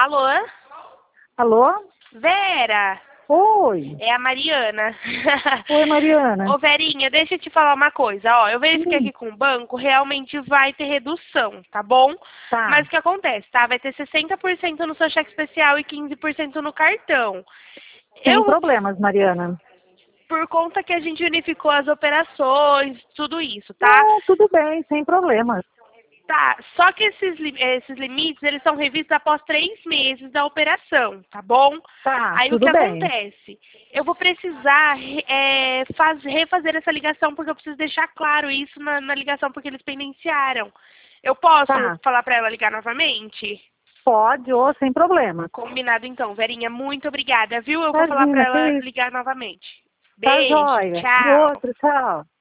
Alô? Alô? Vera? Oi. É a Mariana. Oi, Mariana. Ô, Verinha, deixa eu te falar uma coisa. Ó, eu verifiquei aqui com o banco, realmente vai ter redução, tá bom? Tá. Mas o que acontece, tá? Vai ter 60% no seu cheque especial e 15% no cartão. Sem problemas, Mariana. Por conta que a gente unificou as operações, tudo isso, tá? Não, tudo bem, sem problemas. Tá, só que esses limites, eles são revistos após 3 meses da operação, tá bom? Tá, Aí o que tudo bem. acontece? Eu vou precisar refazer essa ligação, porque eu preciso deixar claro isso na ligação, porque eles pendenciaram. Eu posso Tá. falar pra ela ligar novamente? Pode ou sem problema. Combinado então, Verinha, muito obrigada, viu? Eu vou falar pra Imagina, ela que isso. ligar novamente. Tá Beijo, joia. tchau. Outro, tchau.